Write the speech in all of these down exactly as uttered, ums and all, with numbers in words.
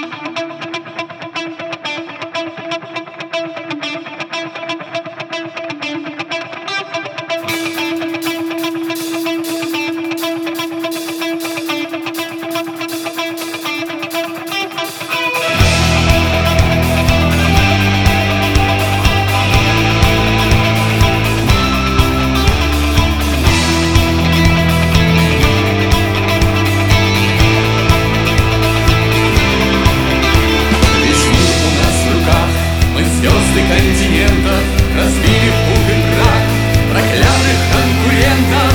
Звезды континентов разбили в пух и прах проклятых конкурентов.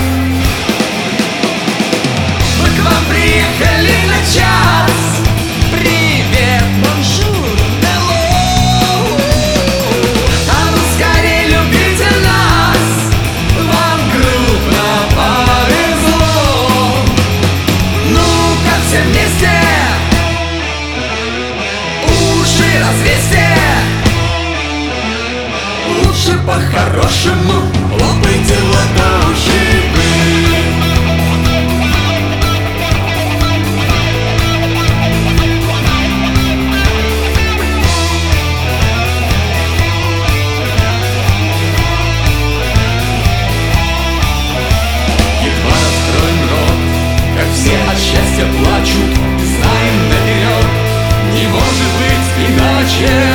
Мы к вам приехали на час. Привет, бонжур, hello. А ну скорей любите нас, вам крупно повезло. Ну-ка все вместе уши развесьте. Лучше по-хорошему хлопайте в ладоши вы. Едва раскроем рот, как все от счастья плачут, знаем наперед, не может быть иначе.